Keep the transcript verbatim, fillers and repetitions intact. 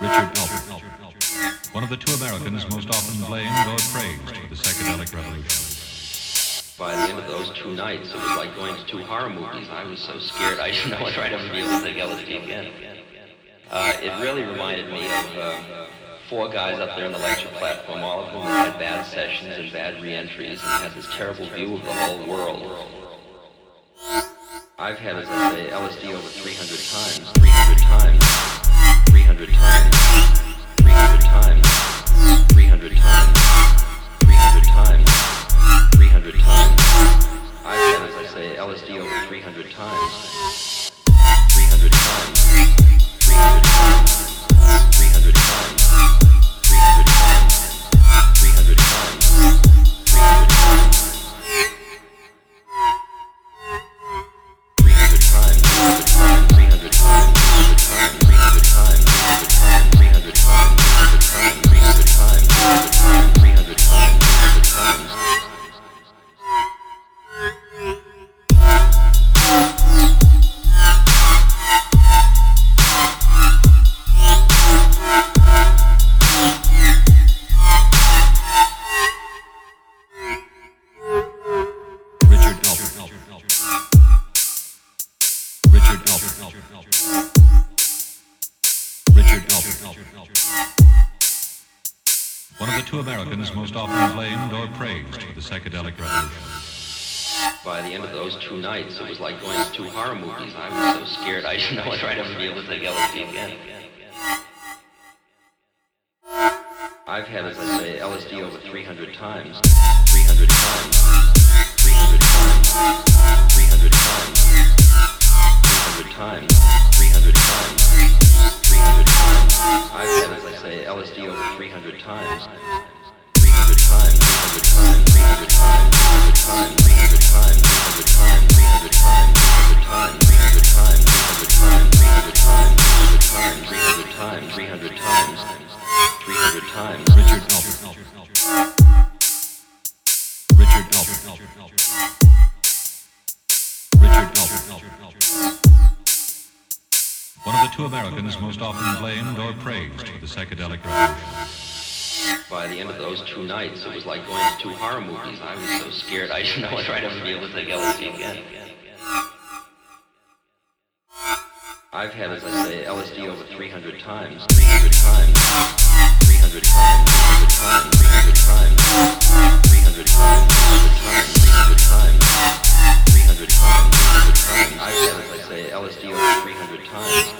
Richard Alpert, one of the two Americans most often blamed or praised for the psychedelic revolution. By the end of those two nights, it was like going to two horror movies. I was so scared I didn't know if I'd ever be able to take L S D again. Uh, it really reminded me of uh, four guys up there on the lecture platform, all of whom had bad sessions and bad re-entries and had this terrible view of the whole world. I've had, as I say, L S D over three hundred times, three hundred times, three hundred times, three hundred times, three hundred times, three hundred times, three hundred times. I've had, as I say, L S D over three hundred times, three hundred times, three hundred times, three hundred times, three hundred times, three hundred times, three hundred times. One of the two Americans most often blamed or praised for the psychedelic revolution. By the end of those two nights, it was like going to two horror movies. I was so scared I didn't know if I'd ever be able to take L S D again. I've had, as I say, L S D over three hundred times, three hundred times, three hundred times, three hundred times, three hundred times, three hundred times, three hundred times. I've had, as I say, L S D over three hundred times, three hundred times, three hundred times, three hundred times, three hundred times, three hundred times, three hundred times, three hundred times, three hundred times, three hundred times, three hundred times, three hundred times, three hundred times, three hundred times. Richard Alpert. Richard Alpert. Richard Alpert. One of the two Americans most often blamed or praised for the psychedelic revolution. By the end of those two nights, it was like going to two horror movies. I was so scared I didn't know if I'd ever be able to take L S D again. I've had, as I say, L S D over three hundred times, three hundred times, three hundred times, three hundred times, three hundred times, three hundred times, three hundred times, three hundred times, three hundred times. I've had, as I say, L S D over three hundred times.